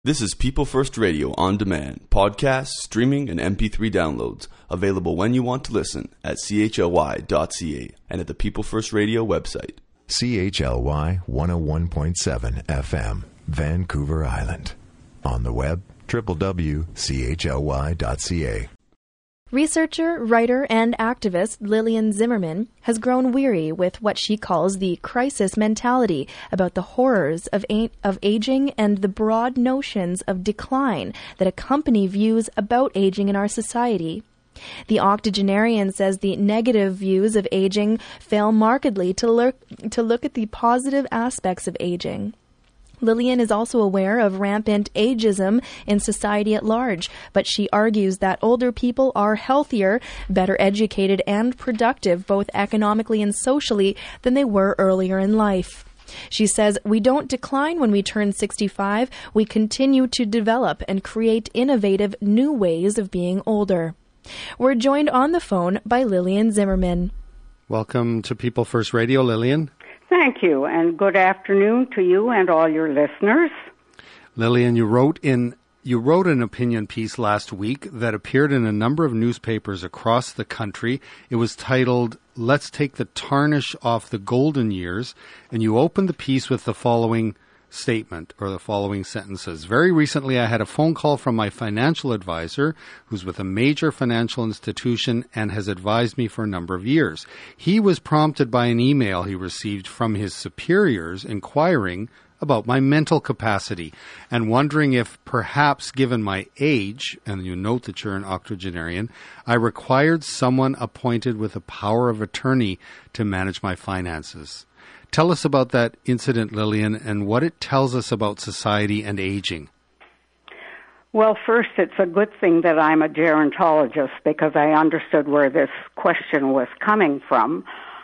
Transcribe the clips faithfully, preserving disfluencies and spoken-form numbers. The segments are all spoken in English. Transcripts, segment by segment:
This is People First Radio on demand, podcasts, streaming, and M P three downloads, available when you want to listen at c h l y dot c a and at the People First Radio website. C H L Y one oh one point seven F M, Vancouver Island. On the web, w w w dot c h l y dot c a. Researcher, writer, and activist Lillian Zimmerman has grown weary with what she calls the crisis mentality about the horrors of, a- of aging and the broad notions of decline that accompany views about aging in our society. The octogenarian says the negative views of aging fail markedly to look, to look at the positive aspects of aging. Lillian is also aware of rampant ageism in society at large, but she argues that older people are healthier, better educated, and productive both economically and socially than they were earlier in life. She says, "We don't decline when we turn sixty-five, we continue to develop and create innovative new ways of being older." We're joined on the phone by Lillian Zimmerman. Welcome to People First Radio, Lillian. Thank you, and good afternoon to you and all your listeners. Lillian, you wrote in you wrote an opinion piece last week that appeared in a number of newspapers across the country. It was titled, "Let's Take the Tarnish Off the Golden Years," and you opened the piece with the following statement, or the following sentences. "Very recently, I had a phone call from my financial advisor, who's with a major financial institution and has advised me for a number of years. He was prompted by an email he received from his superiors inquiring about my mental capacity and wondering if perhaps given my age," and you note that you're an octogenarian, "I required someone appointed with a power of attorney to manage my finances." Tell us about that incident, Lillian, and what it tells us about society and aging. Well, first, it's a good thing that I'm a gerontologist because I understood where this question was coming from.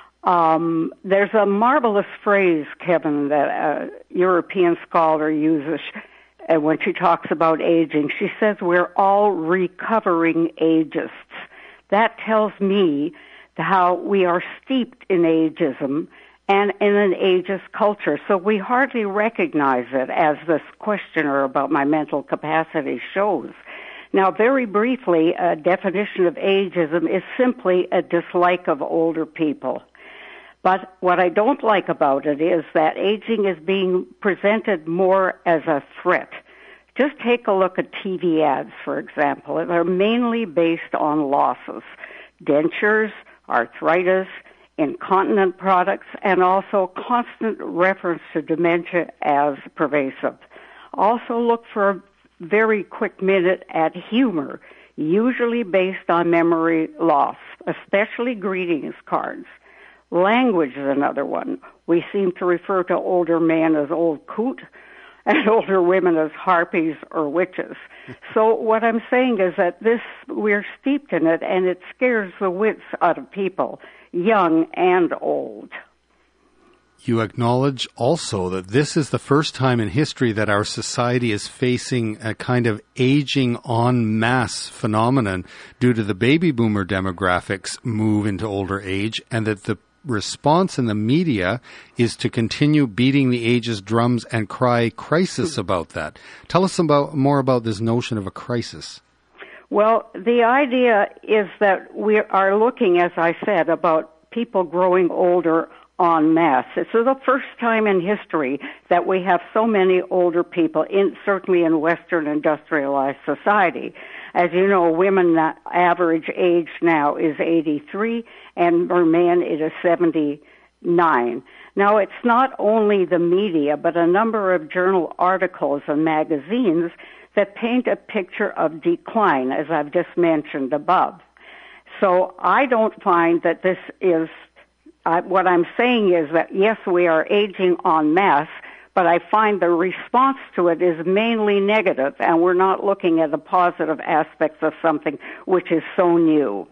Um, there's a marvelous phrase, Kevin, that a European scholar uses uh, when she talks about aging. She says we're all recovering ageists. That tells me how we are steeped in ageism and in an ageist culture. So we hardly recognize it, as this questioner about my mental capacity shows. Now, very briefly, a definition of ageism is simply a dislike of older people. But what I don't like about it is that aging is being presented more as a threat. Just take a look at T V ads, for example. They're mainly based on losses, dentures, arthritis, incontinent products, and also constant reference to dementia as pervasive. Also look for a very quick minute at humor, usually based on memory loss, especially greetings cards. Language is another one. We seem to refer to older men as old coot and older women as harpies or witches. So what I'm saying is that this, we're steeped in it, and it scares the wits out of people, young and old. You acknowledge also that this is the first time in history that our society is facing a kind of aging en masse phenomenon due to the baby boomer demographics move into older age, and that the response in the media is to continue beating the ageist drums and cry crisis about that. Tell us about more about this notion of a crisis. Well, the idea is that we are looking, as I said, about people growing older en masse. It's the first time in history that we have so many older people, in, certainly in Western industrialized society. As you know, women average age now is eighty-three, and for men it is seventy-nine. Now, it's not only the media, but a number of journal articles and magazines that paint a picture of decline, as I've just mentioned above. So I don't find that this is, uh, what I'm saying is that, yes, we are aging en masse, but I find the response to it is mainly negative, and we're not looking at the positive aspects of something which is so new.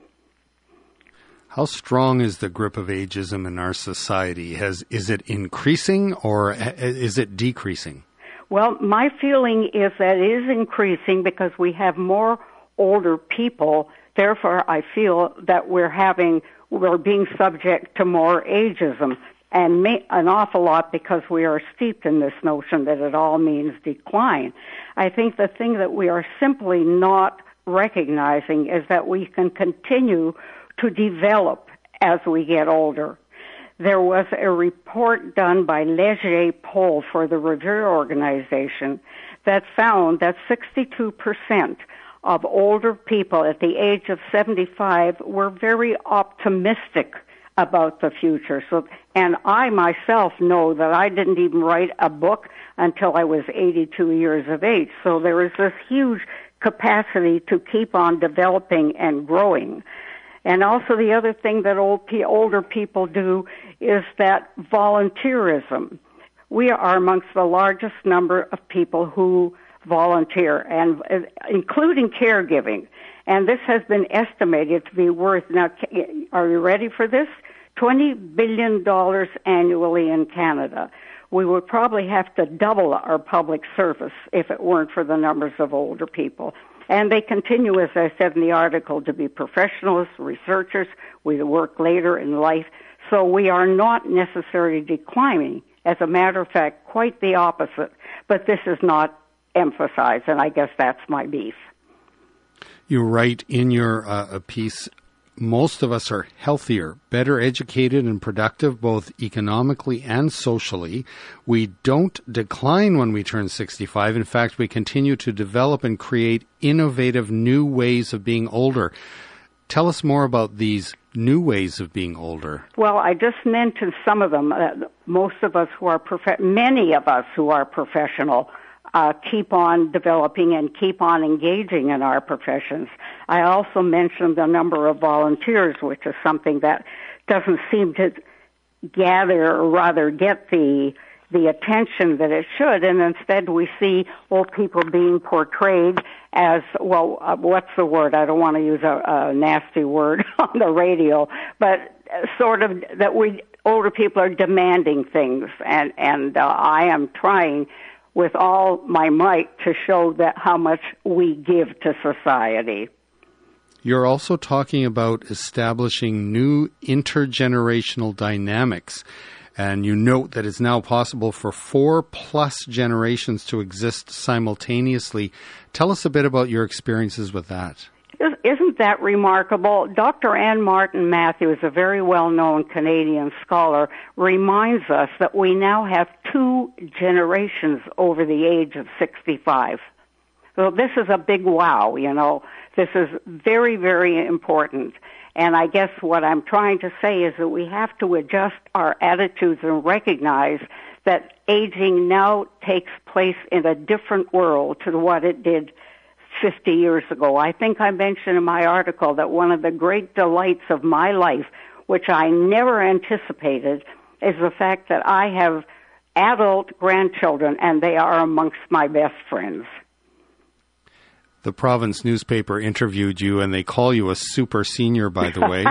How strong is the grip of ageism in our society? Has, is it increasing or is it decreasing? Well, my feeling is that it is increasing because we have more older people. Therefore, I feel that we're having, we're being subject to more ageism. and may, an awful lot because we are steeped in this notion that it all means decline. I think the thing that we are simply not recognizing is that we can continue to develop as we get older. There was a report done by Leger Poll for the Revere Organization that found that sixty-two percent of older people at the age of seventy-five were very optimistic about the future. So, and I myself know that I didn't even write a book until I was eighty-two years of age. So there is this huge capacity to keep on developing and growing. And also the other thing that old older people do is that volunteerism. We are amongst the largest number of people who volunteer, and uh, including caregiving. And this has been estimated to be worth, now, are you ready for this? twenty billion dollars annually in Canada. We would probably have to double our public service if it weren't for the numbers of older people. And they continue, as I said in the article, to be professionals, researchers. We work later in life. So we are not necessarily declining. As a matter of fact, quite the opposite. But this is not emphasized, and I guess that's my beef. You write in your uh, piece, most of us are healthier, better educated and productive, both economically and socially. We don't decline when we turn sixty-five. In fact, we continue to develop and create innovative new ways of being older. Tell us more about these new ways of being older. Well, I just mentioned some of them. Uh, most of us who are, prof- many of us who are professional Uh, keep on developing and keep on engaging in our professions. I also mentioned the number of volunteers, which is something that doesn't seem to gather, or rather get the the attention that it should, and instead we see old people being portrayed as, well, uh, what's the word? I don't want to use a, a nasty word on the radio, but sort of that we older people are demanding things, and, and uh, I am trying with all my might to show that how much we give to society. You're also talking about establishing new intergenerational dynamics, and you note that it's now possible for four plus generations to exist simultaneously. Tell us a bit about your experiences with that. Isn't that remarkable? Doctor Anne Martin Matthews, a very well-known Canadian scholar, reminds us that we now have two generations over the age of sixty-five. So this is a big wow, you know. This is very, very important. And I guess what I'm trying to say is that we have to adjust our attitudes and recognize that aging now takes place in a different world to what it did fifty years ago. I think I mentioned in my article that one of the great delights of my life, which I never anticipated, is the fact that I have adult grandchildren, and they are amongst my best friends. The Province newspaper interviewed you, and they call you a super senior, by the way.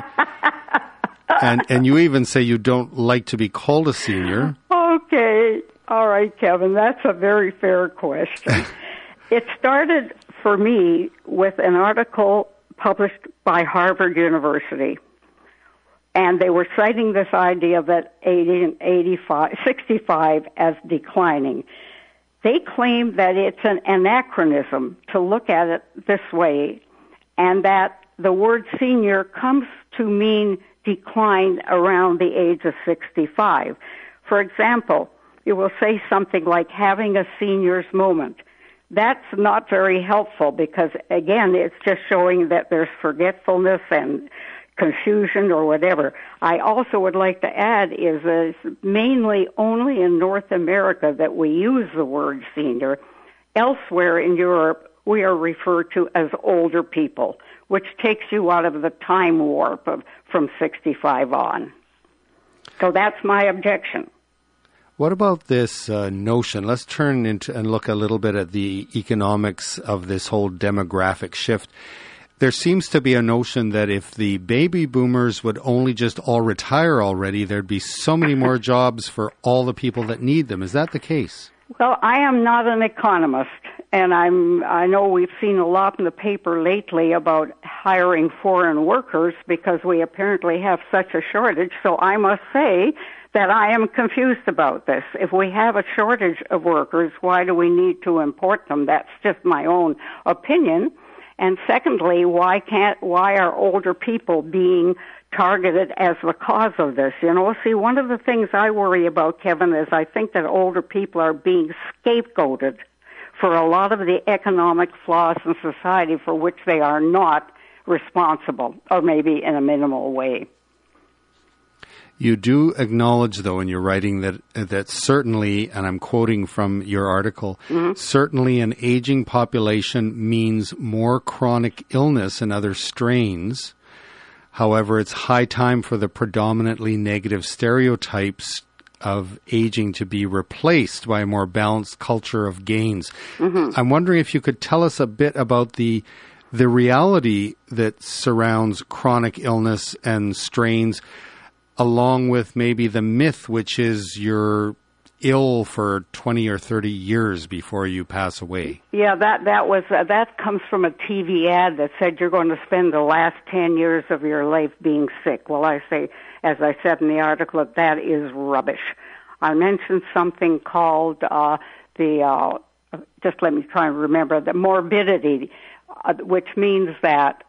and and you even say you don't like to be called a senior. Okay. All right, Kevin. That's a very fair question. It started for me with an article published by Harvard University, and they were citing this idea that eighty, eighty-five, sixty-five as declining. They claim that it's an anachronism to look at it this way, and that the word senior comes to mean decline around the age of sixty-five. For example, you will say something like having a senior's moment. That's not very helpful because, again, it's just showing that there's forgetfulness and confusion or whatever. I also would like to add is that it's mainly only in North America that we use the word senior. Elsewhere in Europe, we are referred to as older people, which takes you out of the time warp of from sixty-five on. So that's my objection. What about this uh, notion? Let's turn into and look a little bit at the economics of this whole demographic shift. There seems to be a notion that if the baby boomers would only just all retire already, there'd be so many more jobs for all the people that need them. Is that the case? Well, I am not an economist, and I'm, I know we've seen a lot in the paper lately about hiring foreign workers because we apparently have such a shortage. So I must say that I am confused about this. If we have a shortage of workers, why do we need to import them? That's just my own opinion. And secondly, why can't, why are older people being targeted as the cause of this? You know, see, one of the things I worry about, Kevin, is I think that older people are being scapegoated for a lot of the economic flaws in society for which they are not responsible, or maybe in a minimal way. You do acknowledge, though, in your writing that that certainly, and I'm quoting from your article, mm-hmm. certainly an aging population means more chronic illness and other strains. However, it's high time for the predominantly negative stereotypes of aging to be replaced by a more balanced culture of gains. Mm-hmm. I'm wondering if you could tell us a bit about the the reality that surrounds chronic illness and strains, along with maybe the myth, which is you're ill for twenty or thirty years before you pass away. Yeah, that that was uh, that comes from a T V ad that said you're going to spend the last ten years of your life being sick. Well, I say, as I said in the article, that that is rubbish. I mentioned something called uh, the, uh, just let me try and remember, the morbidity, uh, which means that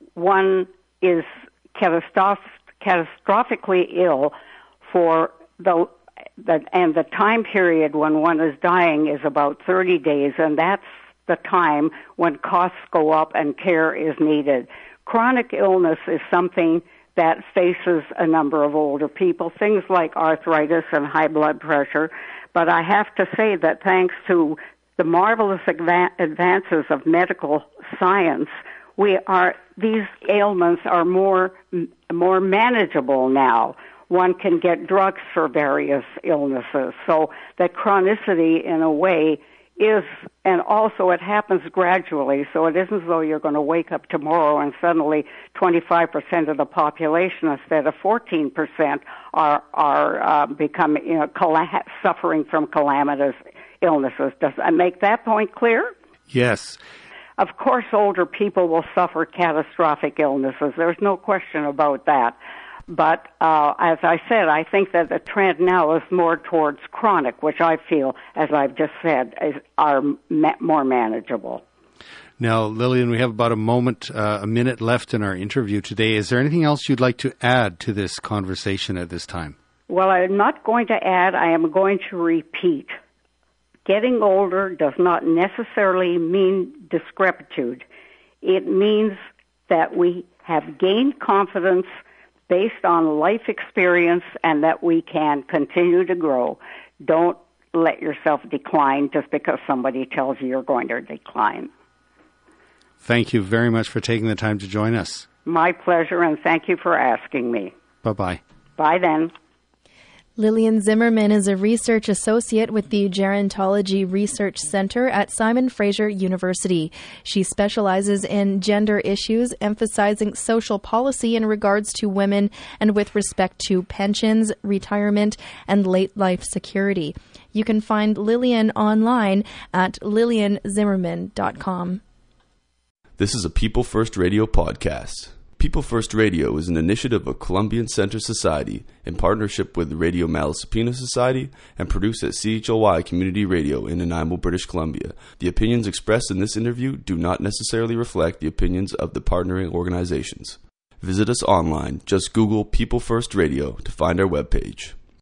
one is catastroph- catastrophically ill for the That, and the time period when one is dying is about thirty days, and that's the time when costs go up and care is needed. Chronic illness is something that faces a number of older people, things like arthritis and high blood pressure. But I have to say that thanks to the marvelous adva- advances of medical science, we are these ailments are more more manageable now. One can get drugs for various illnesses. So that chronicity, in a way, is, and also it happens gradually. So it isn't as though you're going to wake up tomorrow and suddenly twenty-five percent of the population instead of fourteen percent are are uh, becoming, you know, cala- suffering from calamitous illnesses. Does I make that point clear? Yes. Of course, older people will suffer catastrophic illnesses. There's no question about that. But uh, as I said, I think that the trend now is more towards chronic, which I feel, as I've just said, is, are ma- more manageable. Now, Lillian, we have about a moment, uh, a minute left in our interview today. Is there anything else you'd like to add to this conversation at this time? Well, I'm not going to add. I am going to repeat. Getting older does not necessarily mean decrepitude. It means that we have gained confidence based on life experience and that we can continue to grow. Don't let yourself decline just because somebody tells you you're going to decline. Thank you very much for taking the time to join us. My pleasure, and thank you for asking me. Bye-bye. Bye then. Lillian Zimmerman is a research associate with the Gerontology Research Center at Simon Fraser University. She specializes in gender issues, emphasizing social policy in regards to women and with respect to pensions, retirement, and late life security. You can find Lillian online at lillian zimmerman dot com. This is a People First Radio podcast. People First Radio is an initiative of Columbian Center Society in partnership with the Radio Malaspina Society and produced at C H L Y Community Radio in Nanaimo, British Columbia. The opinions expressed in this interview do not necessarily reflect the opinions of the partnering organizations. Visit us online. Just Google People First Radio to find our webpage.